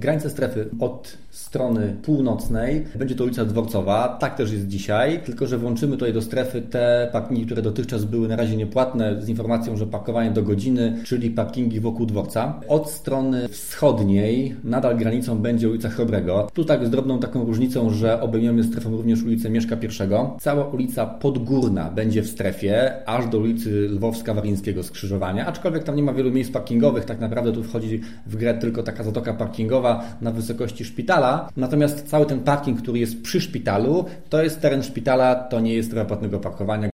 granice strefy od strony północnej będzie to ulica Dworcowa, tak też jest dzisiaj, tylko że włączymy tutaj do strefy te parkingi, które dotychczas były na razie niepłatne, z informacją, że parkowanie do godziny, czyli parkingi wokół dworca. Od strony wschodniej nadal granicą będzie ulica Chrobrego. Tu tak z drobną taką różnicą, że obejmiemy strefą również ulicę Mieszka I. Cała ulica Podgórna będzie w strefie, aż do ulicy Lwowska-Warińskiego skrzyżowania, aczkolwiek tam nie ma wielu miejsc parkingowych, tak naprawdę tu wchodzi w grę tylko taka zatoka parkingowa na wysokości szpitala, natomiast cały ten parking, który jest przy szpitalu, to jest teren szpitala, to nie jest strefa płatnego parkowania.